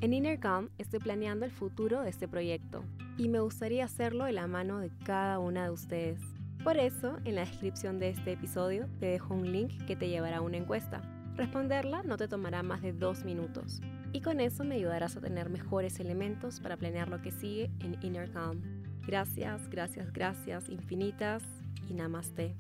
En Inner Calm estoy planeando el futuro de este proyecto y me gustaría hacerlo de la mano de cada una de ustedes. Por eso, en la descripción de este episodio te dejo un link que te llevará a una encuesta. Responderla no te tomará más de 2 minutos y con eso me ayudarás a tener mejores elementos para planear lo que sigue en Inner Calm. Gracias, gracias, gracias infinitas y namaste.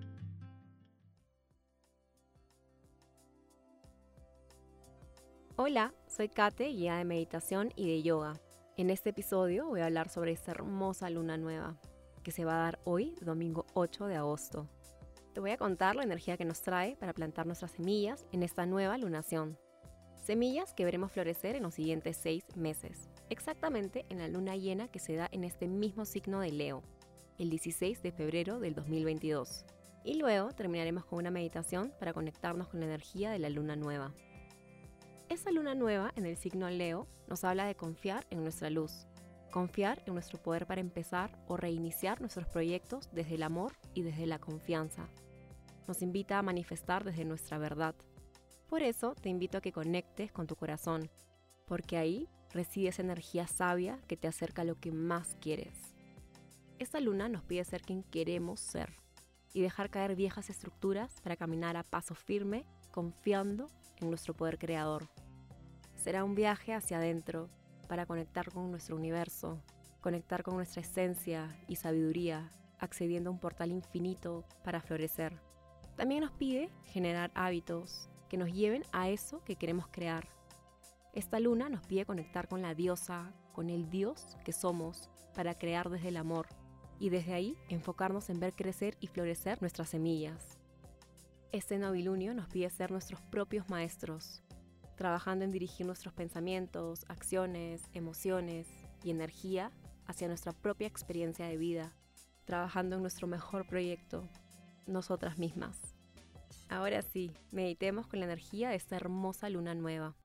Hola, soy Kate, guía de meditación y de yoga. En este episodio voy a hablar sobre esta hermosa luna nueva que se va a dar hoy, domingo 8 de agosto. Te voy a contar la energía que nos trae para plantar nuestras semillas en esta nueva lunación. Semillas que veremos florecer en los siguientes 6 meses, exactamente en la luna llena que se da en este mismo signo de Leo, el 16 de febrero del 2022. Y luego terminaremos con una meditación para conectarnos con la energía de la luna nueva. Esa luna nueva en el signo Leo nos habla de confiar en nuestra luz, confiar en nuestro poder para empezar o reiniciar nuestros proyectos desde el amor y desde la confianza. Nos invita a manifestar desde nuestra verdad. Por eso te invito a que conectes con tu corazón, porque ahí reside esa energía sabia que te acerca a lo que más quieres. Esta luna nos pide ser quien queremos ser y dejar caer viejas estructuras para caminar a paso firme, confiando en nuestro poder creador. Será un viaje hacia adentro para conectar con nuestro universo, conectar con nuestra esencia y sabiduría, accediendo a un portal infinito para florecer. También nos pide generar hábitos que nos lleven a eso que queremos crear. Esta luna nos pide conectar con la diosa, con el Dios que somos, para crear desde el amor y desde ahí enfocarnos en ver crecer y florecer nuestras semillas. Este novilunio nos pide ser nuestros propios maestros, trabajando en dirigir nuestros pensamientos, acciones, emociones y energía hacia nuestra propia experiencia de vida, trabajando en nuestro mejor proyecto, nosotras mismas. Ahora sí, meditemos con la energía de esta hermosa luna nueva.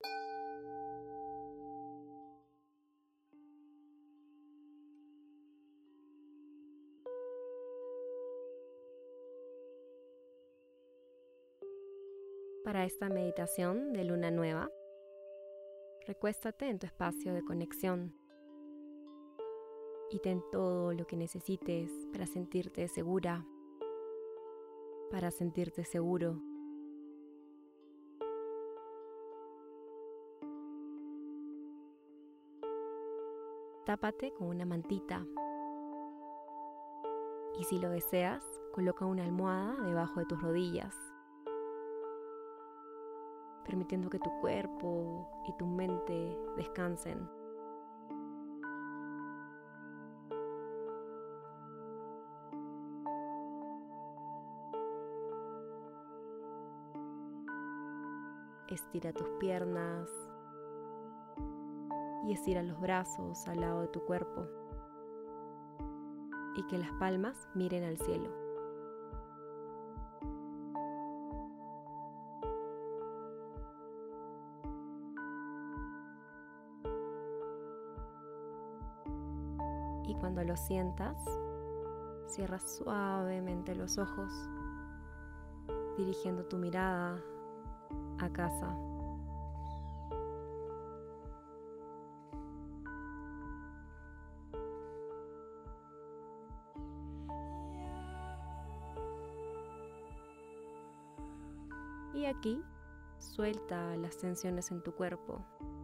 Para esta meditación de luna nueva, recuéstate en tu espacio de conexión y ten todo lo que necesites para sentirte segura, para sentirte seguro. Tápate con una mantita y si lo deseas, coloca una almohada debajo de tus rodillas, permitiendo que tu cuerpo y tu mente descansen. Estira tus piernas y estira los brazos al lado de tu cuerpo y que las palmas miren al cielo. Y cuando lo sientas, cierra suavemente los ojos, dirigiendo tu mirada a casa. Y aquí, suelta las tensiones en tu cuerpo.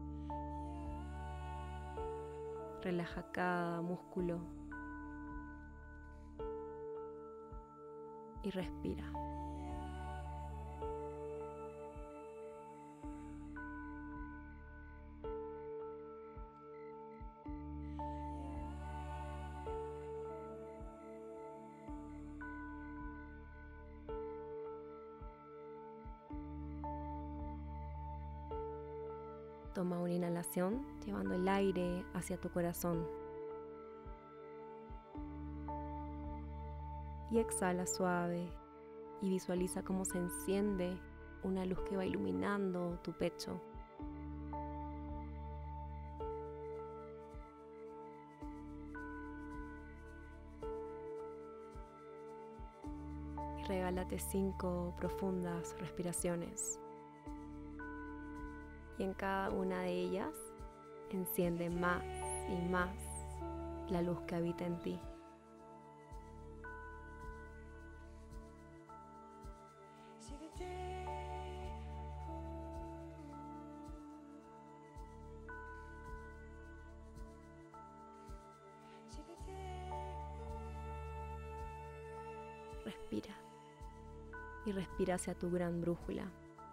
Relaja cada músculo y respira. Toma una inhalación llevando el aire hacia tu corazón. Y exhala suave y visualiza cómo se enciende una luz que va iluminando tu pecho. Y regálate 5 profundas respiraciones. Y en cada una de ellas Enciende más y más la luz que habita en ti. Respira y respira hacia tu gran brújula.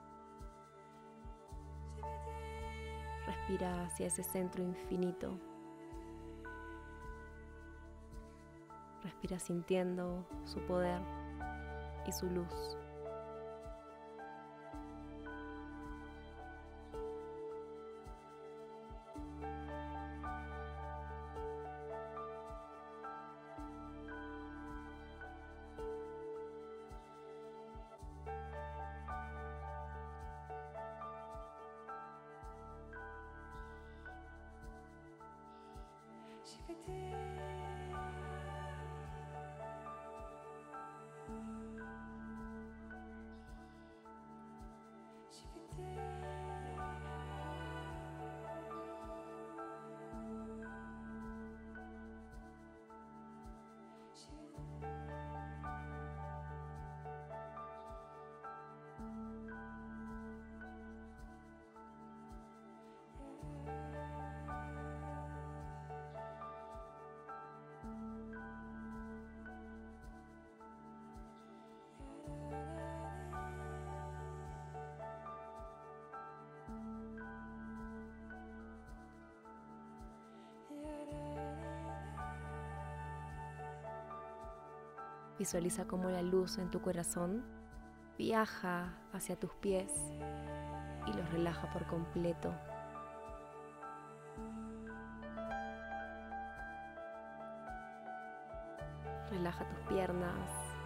Respira hacia ese centro infinito. Respira sintiendo su poder y su luz. Visualiza cómo la luz en tu corazón viaja hacia tus pies y los relaja por completo. Relaja tus piernas,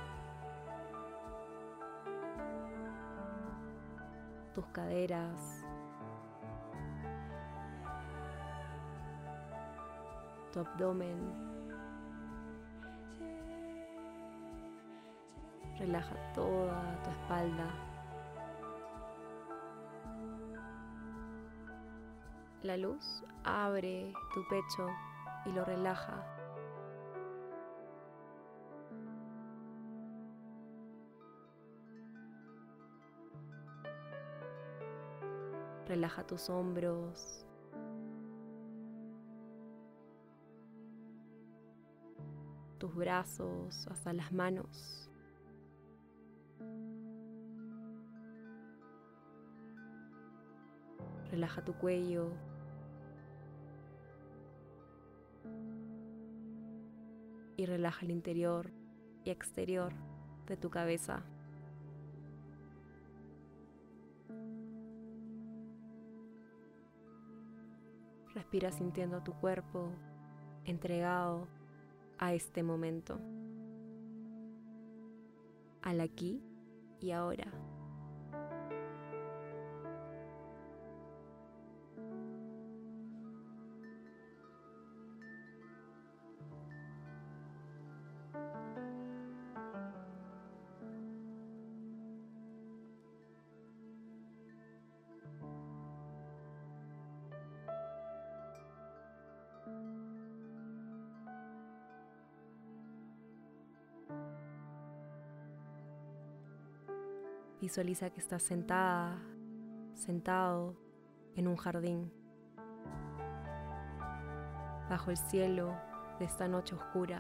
tus caderas, tu abdomen. Relaja toda tu espalda. La luz abre tu pecho y lo relaja. Relaja tus hombros. Tus brazos hasta las manos. Relaja tu cuello. Y relaja el interior y exterior de tu cabeza. Respira sintiendo tu cuerpo entregado a este momento, al aquí y ahora. Visualiza que estás sentada, sentado en un jardín, bajo el cielo de esta noche oscura.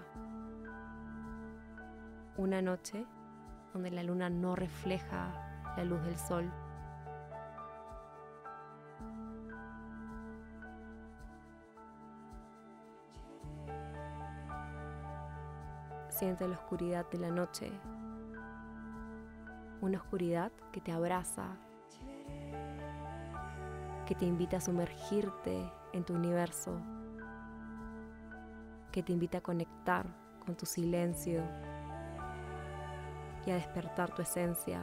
Una noche donde la luna no refleja la luz del sol. Siente la oscuridad de la noche. Una oscuridad que te abraza, que te invita a sumergirte en tu universo, que te invita a conectar con tu silencio y a despertar tu esencia,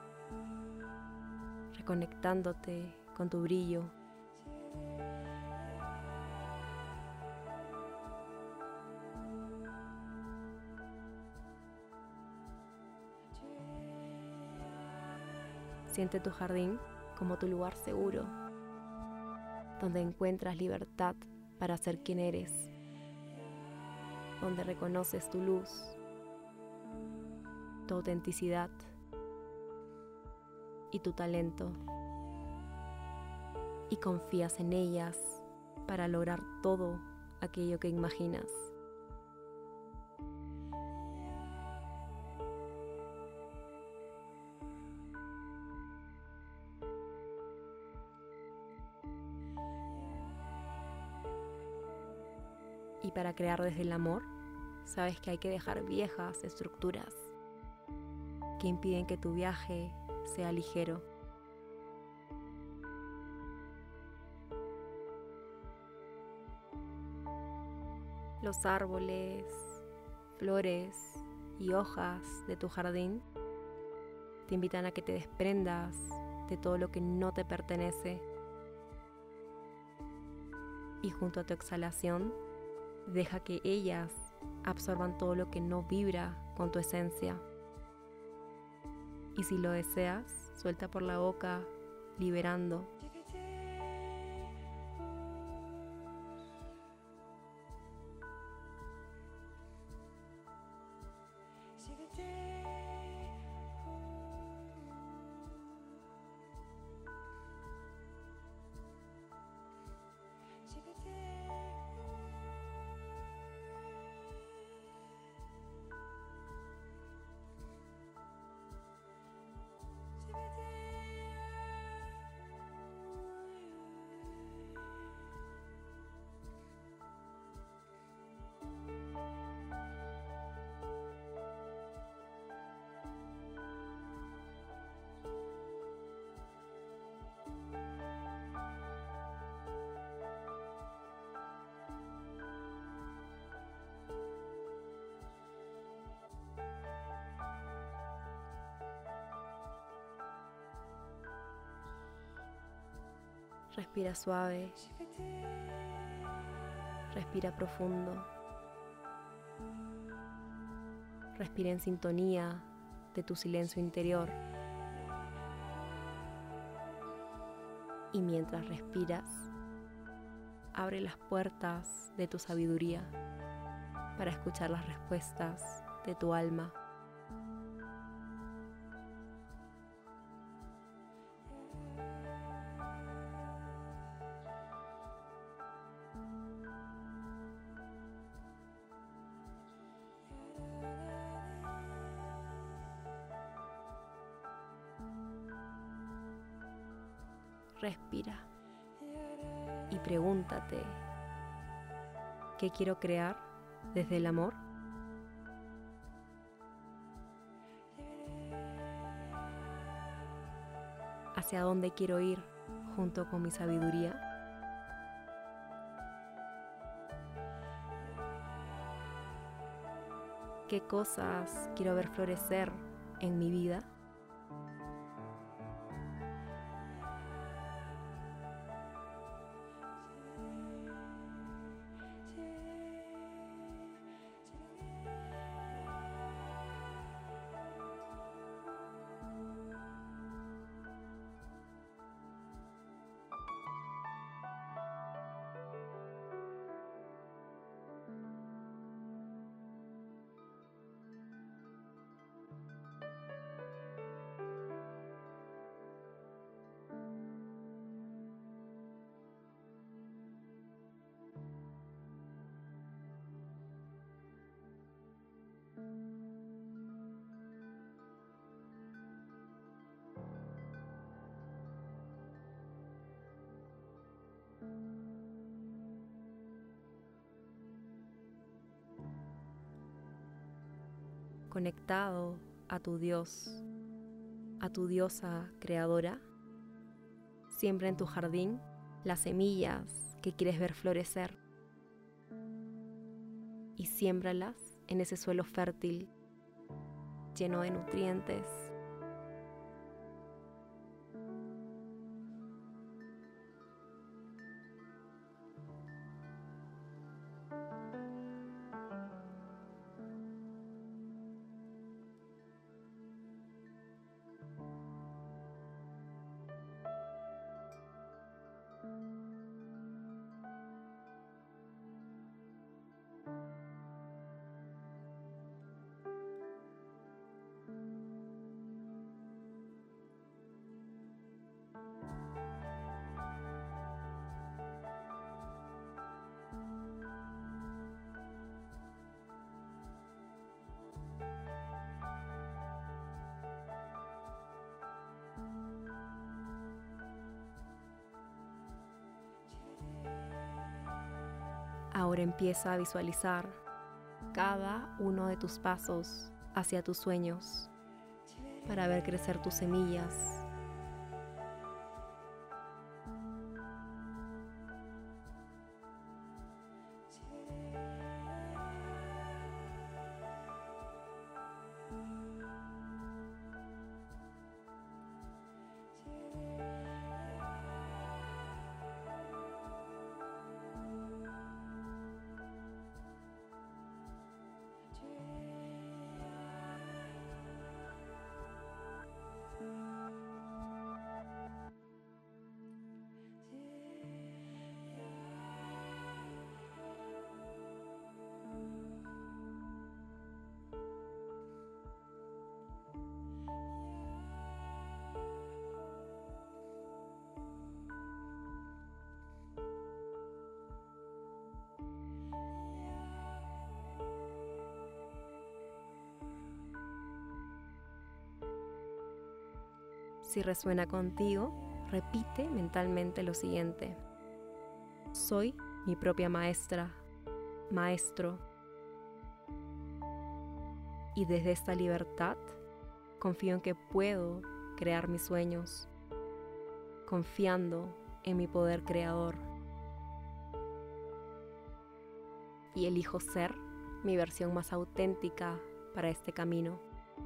reconectándote con tu brillo. Siente tu jardín como tu lugar seguro, donde encuentras libertad para ser quien eres, donde reconoces tu luz, tu autenticidad y tu talento, y confías en ellas para lograr todo aquello que imaginas. Y para crear desde el amor, sabes que hay que dejar viejas estructuras que impiden que tu viaje sea ligero. Los árboles, flores y hojas de tu jardín te invitan a que te desprendas de todo lo que no te pertenece, y junto a tu exhalación deja que ellas absorban todo lo que no vibra con tu esencia. Y si lo deseas, suelta por la boca, liberando. Respira suave, respira profundo, respira en sintonía de tu silencio interior. Y mientras respiras, abre las puertas de tu sabiduría para escuchar las respuestas de tu alma. Respira y pregúntate, ¿qué quiero crear desde el amor? ¿Hacia dónde quiero ir junto con mi sabiduría? ¿Qué cosas quiero ver florecer en mi vida? Conectado a tu Dios, a tu diosa creadora, siembra en tu jardín las semillas que quieres ver florecer y siémbralas en ese suelo fértil, lleno de nutrientes. Ahora empieza a visualizar cada uno de tus pasos hacia tus sueños para ver crecer tus semillas. Si resuena contigo, repite mentalmente lo siguiente: soy mi propia maestra, maestro. Y desde esta libertad, confío en que puedo crear mis sueños, confiando en mi poder creador. Y elijo ser mi versión más auténtica para este camino.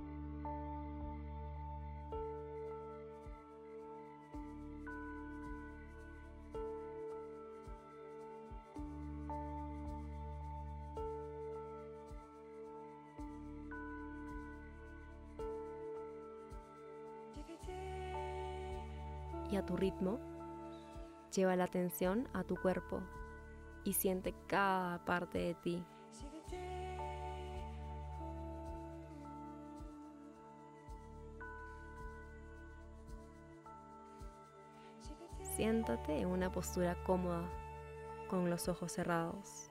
Y a tu ritmo, lleva la atención a tu cuerpo y siente cada parte de ti. Siéntate en una postura cómoda, con los ojos cerrados.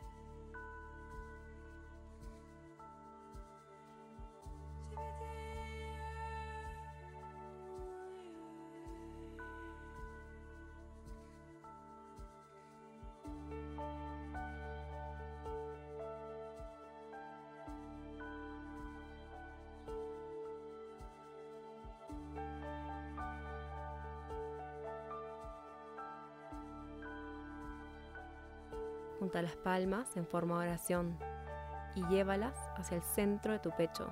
Junta las palmas en forma de oración y llévalas hacia el centro de tu pecho.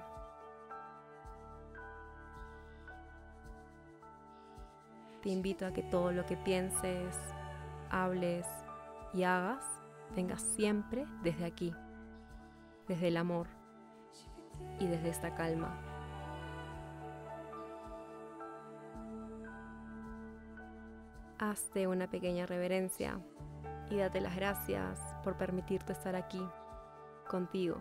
Te invito a que todo lo que pienses, hables y hagas venga siempre desde aquí, desde el amor y desde esta calma. Hazte una pequeña reverencia y date las gracias por permitirte estar aquí, contigo.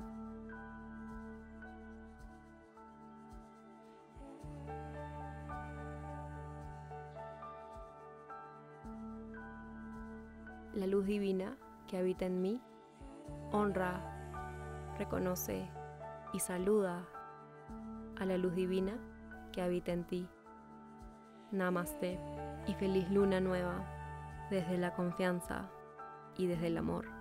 La luz divina que habita en mí honra, reconoce y saluda a la luz divina que habita en ti. Namaste y feliz luna nueva desde la confianza y desde el amor.